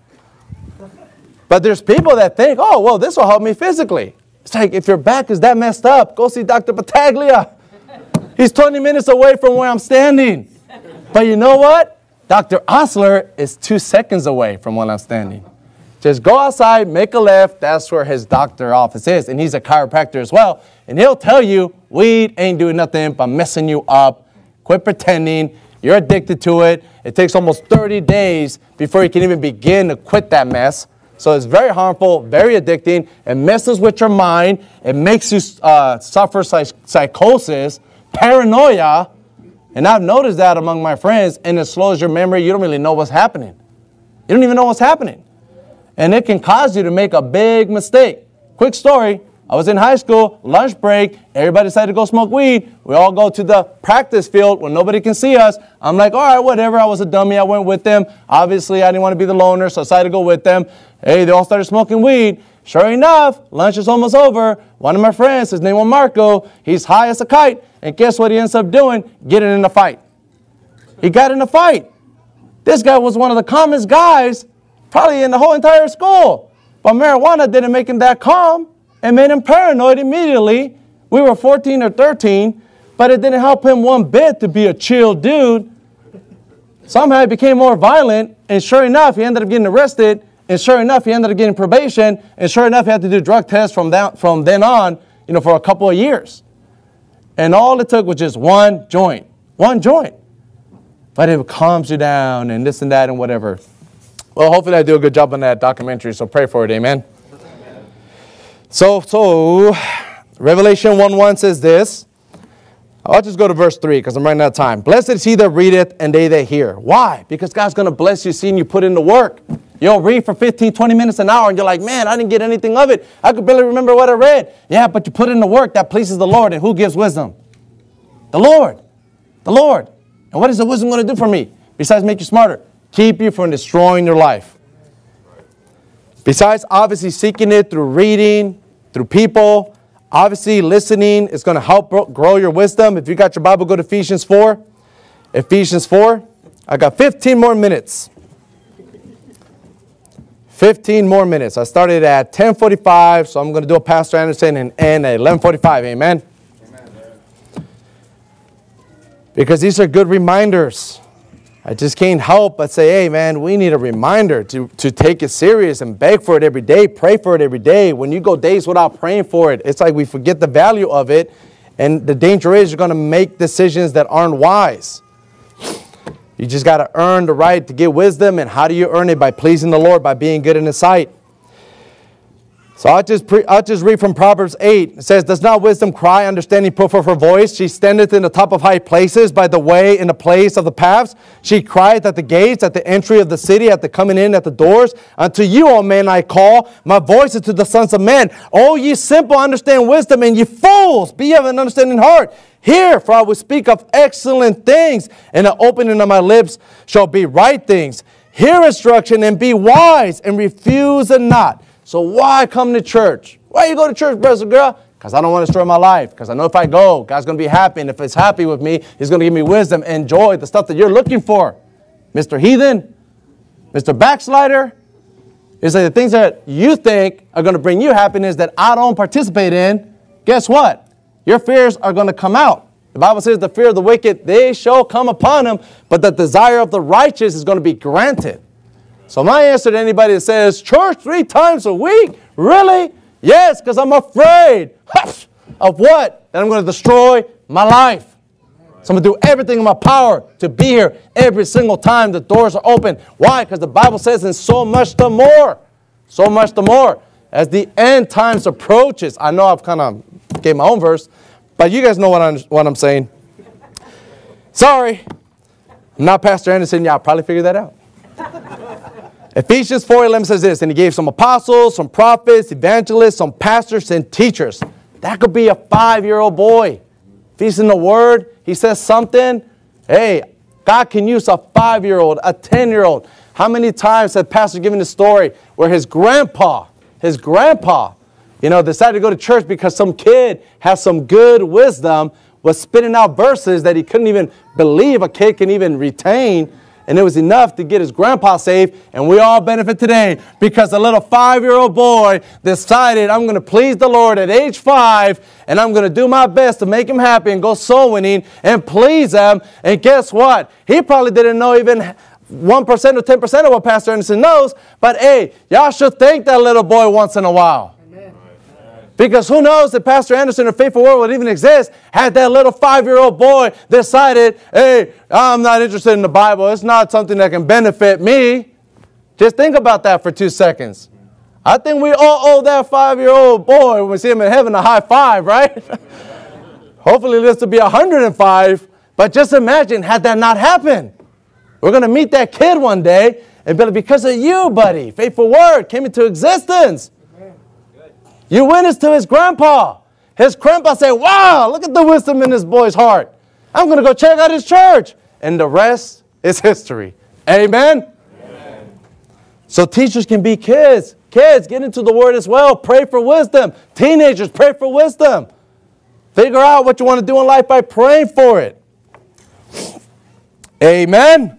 But there's people that think, oh, well, this will help me physically. It's like, if your back is that messed up, go see Doctor Bataglia. He's twenty minutes away from where I'm standing. But you know what? Doctor Osler is two seconds away from where I'm standing. Just go outside, make a left. That's where his doctor office is. And he's a chiropractor as well. And he'll tell you, weed ain't doing nothing but messing you up. Quit pretending. You're addicted to it. It takes almost thirty days before you can even begin to quit that mess. So it's very harmful, very addicting. It messes with your mind. It makes you uh, suffer psych- psychosis, paranoia. And I've noticed that among my friends, and it slows your memory. You don't really know what's happening. You don't even know what's happening. And it can cause you to make a big mistake. Quick story. I was in high school, lunch break. Everybody decided to go smoke weed. We all go to the practice field where nobody can see us. I'm like, all right, whatever. I was a dummy. I went with them. Obviously, I didn't want to be the loner, so I decided to go with them. Hey, they all started smoking weed. Sure enough, lunch is almost over. One of my friends, his name was Marco, he's high as a kite. And guess what he ends up doing? Getting in a fight. He got in a fight. This guy was one of the calmest guys probably in the whole entire school. But marijuana didn't make him that calm. It made him paranoid immediately. We were fourteen or thirteen, but it didn't help him one bit to be a chill dude. Somehow he became more violent, and sure enough, he ended up getting arrested, and sure enough, he ended up getting probation, and sure enough, he had to do drug tests from, that, from then on, you know, for a couple of years. And all it took was just one joint, one joint. But it calms you down and this and that and whatever. Well, hopefully I do a good job on that documentary, so pray for it, amen. So, so Revelation one one says this. I'll just go to verse three because I'm running out of time. Blessed is he that readeth and they that hear. Why? Because God's going to bless you seeing you put in the work. You'll read for fifteen, twenty minutes an hour and you're like, man, I didn't get anything of it. I could barely remember what I read. Yeah, but you put in the work that pleases the Lord. And who gives wisdom? The Lord. The Lord. And what is the wisdom going to do for me? Besides make you smarter. Keep you from destroying your life. Besides obviously seeking it through reading, through people, obviously listening is going to help grow your wisdom. If you got your Bible, go to Ephesians four. Ephesians four. I got fifteen more minutes. fifteen more minutes. I started at ten forty-five, so I'm going to do a Pastor Anderson and end at eleven forty-five. Amen? Amen. Because these are good reminders. I just can't help but say, hey, man, we need a reminder to, to take it serious and beg for it every day, pray for it every day. When you go days without praying for it, it's like we forget the value of it. And the danger is you're going to make decisions that aren't wise. You just got to earn the right to get wisdom. And how do you earn it? By pleasing the Lord, by being good in His sight. So I'll just, pre- I'll just read from Proverbs eight. It says, does not wisdom cry, understanding put forth her voice? She standeth in the top of high places, by the way, in the place of the paths. She crieth at the gates, at the entry of the city, at the coming in, at the doors. Unto you, O men, I call. My voice is to the sons of men. O ye simple, understand wisdom, and ye fools, be of an understanding heart. Hear, for I will speak of excellent things, and the opening of my lips shall be right things. Hear instruction, and be wise, and refuse it not. So why come to church? Why you go to church, brother girl? Because I don't want to destroy my life. Because I know if I go, God's going to be happy. And if He's happy with me, He's going to give me wisdom and joy, the stuff that you're looking for. Mister Heathen, Mister Backslider. It's like the things that you think are going to bring you happiness that I don't participate in. guess what? Your fears are going to come out. The Bible says the fear of the wicked, they shall come upon them, but the desire of the righteous is going to be granted. So my answer to anybody that says, church three times a week? Really? Yes, because I'm afraid. Of what? That I'm going to destroy my life. So I'm going to do everything in my power to be here every single time the doors are open. Why? Because the Bible says, and so much the more. So much the more. As the end times approaches. I know I've kind of gave my own verse, but you guys know what I'm, what I'm saying. Sorry. I'm not Pastor Anderson. Y'all probably figured that out. Ephesians four eleven says this, and he gave some apostles, some prophets, evangelists, some pastors, and teachers. That could be a five-year-old boy. If he's in the Word, he says something, hey, God can use a five-year-old, a ten-year-old. How many times have pastors given the story where his grandpa, his grandpa, you know, decided to go to church because some kid has some good wisdom, was spitting out verses that he couldn't even believe a kid can even retain. And it was enough to get his grandpa saved, and we all benefit today because a little five-year-old boy decided, I'm going to please the Lord at age five, and I'm going to do my best to make him happy and go soul winning and please him. And guess what? He probably didn't know even one percent or ten percent of what Pastor Anderson knows, but hey, y'all should thank that little boy once in a while. Because who knows if Pastor Anderson or Faithful Word would even exist had that little five-year-old boy decided, hey, I'm not interested in the Bible. It's not something that can benefit me. Just think about that for two seconds. I think we all owe that five-year-old boy, when we see him in heaven, a high five, right? Hopefully this will be one hundred five. But just imagine, had that not happened. We're going to meet that kid one day and be like, because of you, buddy, Faithful Word came into existence. You witnessed to his grandpa. His grandpa said, wow, look at the wisdom in this boy's heart. I'm going to go check out his church. And the rest is history. Amen? Amen? So teachers can be kids. Kids, get into the Word as well. Pray for wisdom. Teenagers, pray for wisdom. Figure out what you want to do in life by praying for it. Amen? Amen.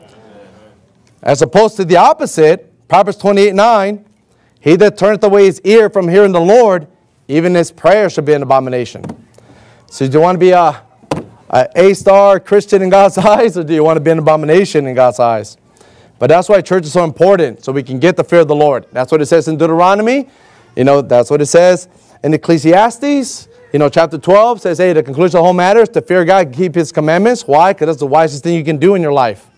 As opposed to the opposite, Proverbs twenty-eight nine, he that turneth away his ear from hearing the Lord, even his prayer should be an abomination. So do you want to be a, a A-star Christian in God's eyes, or do you want to be an abomination in God's eyes? But that's why church is so important, so we can get the fear of the Lord. That's what it says in Deuteronomy. You know, that's what it says in Ecclesiastes. You know, chapter twelve says, hey, the conclusion of the whole matter is to fear God and keep his commandments. Why? Because that's the wisest thing you can do in your life.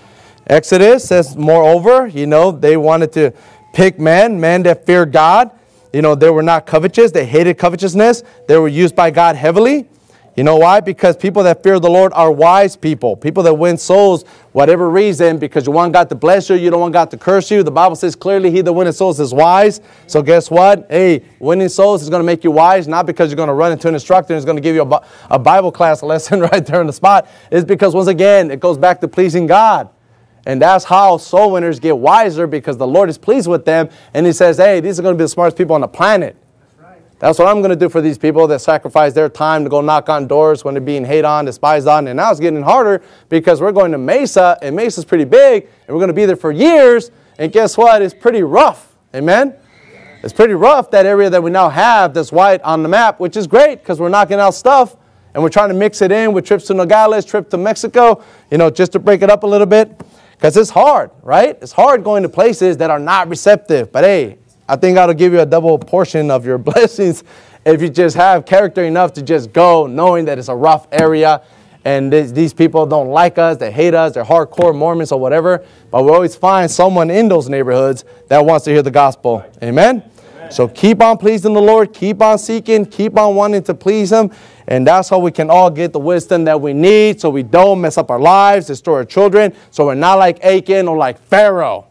Exodus says, moreover, you know, they wanted to pick men, men that fear God. You know, they were not covetous. They hated covetousness. They were used by God heavily. You know why? Because people that fear the Lord are wise people. People that win souls, whatever reason, because you want God to bless you, you don't want God to curse you. The Bible says clearly he that winneth souls is wise. So guess what? Hey, winning souls is going to make you wise, not because you're going to run into an instructor and he's going to give you a, a Bible class lesson right there on the spot. It's because, once again, it goes back to pleasing God. And that's how soul winners get wiser, because the Lord is pleased with them. And he says, hey, these are going to be the smartest people on the planet. That's right. That's what I'm going to do for these people that sacrifice their time to go knock on doors when they're being hated on, despised on. And now it's getting harder because we're going to Mesa, and Mesa's pretty big, and we're going to be there for years. And guess what? It's pretty rough. Amen? It's pretty rough, that area that we now have that's white on the map, which is great because we're knocking out stuff. And we're trying to mix it in with trips to Nogales, trip to Mexico, you know, just to break it up a little bit. Because it's hard, right? It's hard going to places that are not receptive. But hey, I think God will give you a double portion of your blessings if you just have character enough to just go knowing that it's a rough area and this, these people don't like us, they hate us, they're hardcore Mormons or whatever. But we always find someone in those neighborhoods that wants to hear the gospel. Amen? Amen. So keep on pleasing the Lord, keep on seeking, keep on wanting to please Him. And that's how we can all get the wisdom that we need, so we don't mess up our lives, destroy our children, so we're not like Achan or like Pharaoh.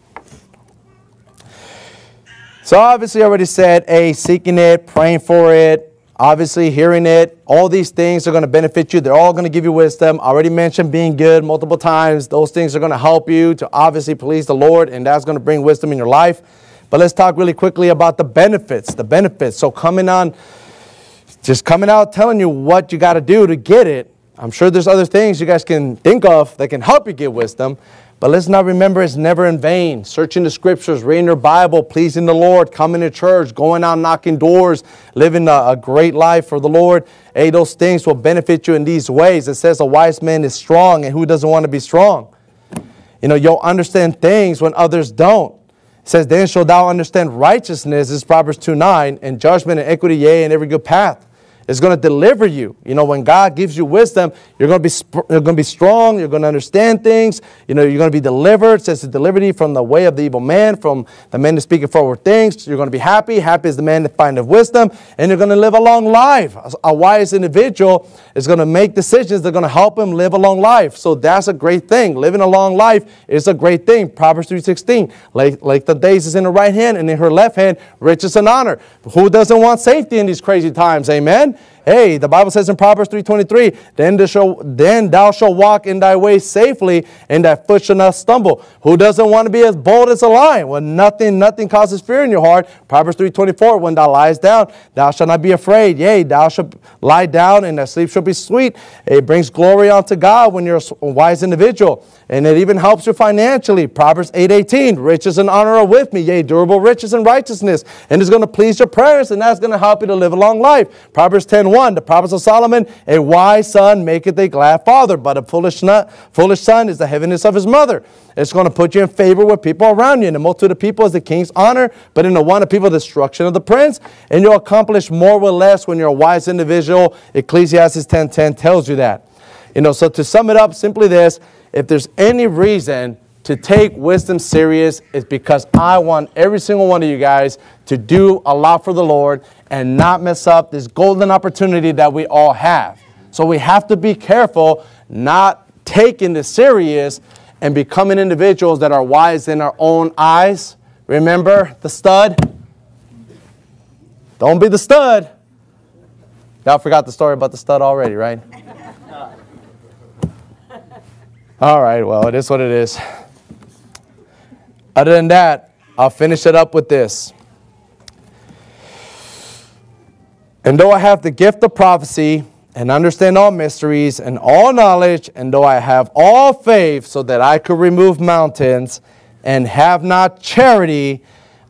So obviously I already said, A, seeking it, praying for it, obviously hearing it. All these things are going to benefit you. They're all going to give you wisdom. I already mentioned being good multiple times. Those things are going to help you to obviously please the Lord, and that's going to bring wisdom in your life. But let's talk really quickly about the benefits. The benefits. So coming on... Just coming out telling you what you got to do to get it. I'm sure there's other things you guys can think of that can help you get wisdom. But let's not remember it's never in vain. Searching the scriptures, reading your Bible, pleasing the Lord, coming to church, going out knocking doors, living a, a great life for the Lord. Hey, those things will benefit you in these ways. It says a wise man is strong, and who doesn't want to be strong? You know, you'll understand things when others don't. It says, then shalt thou understand righteousness, this is Proverbs two nine, and judgment and equity, yea, and every good path. It's going to deliver you. You know, when God gives you wisdom, you're going to be sp- you're going to be strong. You're going to understand things. You know, you're going to be delivered. It says to deliver thee from the way of the evil man, from the man that speaketh forward things. You're going to be happy. Happy is the man that findeth wisdom. And you're going to live a long life. A wise individual is going to make decisions that are going to help him live a long life. So that's a great thing. Living a long life is a great thing. Proverbs three sixteen, like, like the days is in her right hand, and in her left hand, riches and honor. Who doesn't want safety in these crazy times? Amen. Hey, the Bible says in Proverbs three twenty-three, then, thou shalt, then thou shalt walk in thy way safely, and thy foot shall not stumble. Who doesn't want to be as bold as a lion? When nothing, nothing causes fear in your heart. Proverbs three twenty-four, when thou liest down, thou shalt not be afraid. Yea, thou shalt lie down, and thy sleep shall be sweet. It brings glory unto God when you're a wise individual. And it even helps you financially. Proverbs eight eighteen, riches and honor are with me, yea, durable riches and righteousness. And it's going to please your prayers, and that's going to help you to live a long life. Proverbs ten one, the Proverbs of Solomon, a wise son maketh a glad father, but a foolish, not, foolish son is the heaviness of his mother. It's going to put you in favor with people around you. In the multitude of people is the king's honor, but in the one of people, the destruction of the prince. And you'll accomplish more with less when you're a wise individual. Ecclesiastes ten ten tells you that. You know, so to sum it up, simply this: if there's any reason to take wisdom serious, it's because I want every single one of you guys to do a lot for the Lord and not mess up this golden opportunity that we all have. So we have to be careful not taking this serious and becoming individuals that are wise in our own eyes. Remember the stud? Don't be the stud. Y'all forgot the story about the stud already, right? All right, well, it is what it is. Other than that, I'll finish it up with this. And though I have the gift of prophecy and understand all mysteries and all knowledge, and though I have all faith so that I could remove mountains and have not charity,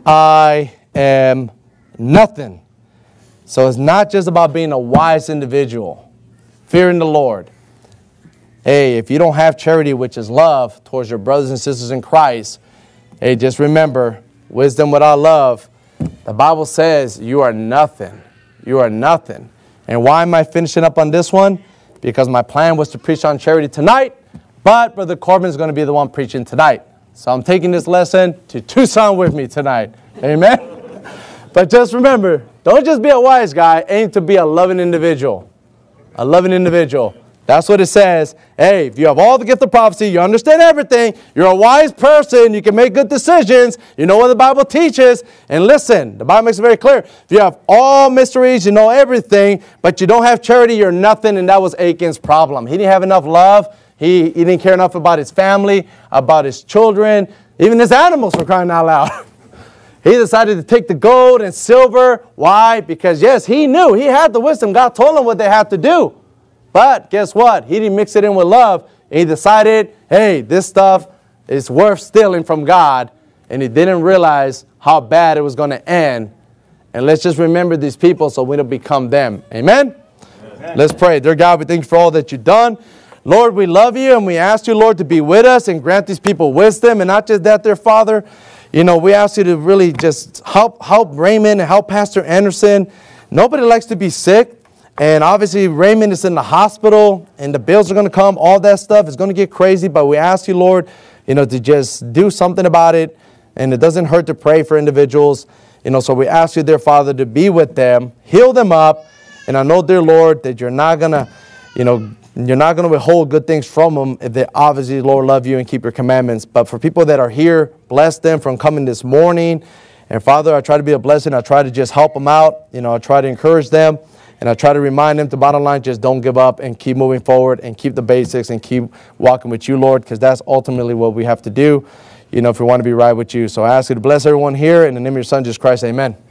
I am nothing. So it's not just about being a wise individual, fearing the Lord. Hey, if you don't have charity, which is love towards your brothers and sisters in Christ, hey, just remember, wisdom without love, the Bible says you are nothing. You are nothing. And why am I finishing up on this one? Because my plan was to preach on charity tonight, but Brother Corbin is going to be the one preaching tonight. So I'm taking this lesson to Tucson with me tonight. Amen? But just remember, don't just be a wise guy, aim to be a loving individual. A loving individual. That's what it says. Hey, if you have all the gift of prophecy, you understand everything, you're a wise person, you can make good decisions, you know what the Bible teaches, and listen, the Bible makes it very clear. If you have all mysteries, you know everything, but you don't have charity, you're nothing, and that was Achan's problem. He didn't have enough love. He, he didn't care enough about his family, about his children, even his animals, for crying out loud. He decided to take the gold and silver. Why? Because, yes, he knew. He had the wisdom. God told him what they had to do. But guess what? He didn't mix it in with love. He decided, hey, this stuff is worth stealing from God. And he didn't realize how bad it was going to end. And let's just remember these people so we don't become them. Amen? Amen? Let's pray. Dear God, we thank you for all that you've done. Lord, we love you and we ask you, Lord, to be with us and grant these people wisdom. And not just that, dear Father, you know, we ask you to really just help, help Raymond and help Pastor Anderson. Nobody likes to be sick. And obviously, Raymond is in the hospital, and the bills are going to come. All that stuff is going to get crazy. But we ask you, Lord, you know, to just do something about it. And it doesn't hurt to pray for individuals. You know, so we ask you, dear Father, to be with them, heal them up. And I know, dear Lord, that you're not going to, you know, you're not going to withhold good things from them if they obviously, Lord, love you and keep your commandments. But for people that are here, bless them from coming this morning. And Father, I try to be a blessing. I try to just help them out. You know, I try to encourage them. And I try to remind them, the bottom line, just don't give up and keep moving forward and keep the basics and keep walking with you, Lord, because that's ultimately what we have to do, you know, if we want to be right with you. So I ask you to bless everyone here. In the name of your Son, Jesus Christ, amen.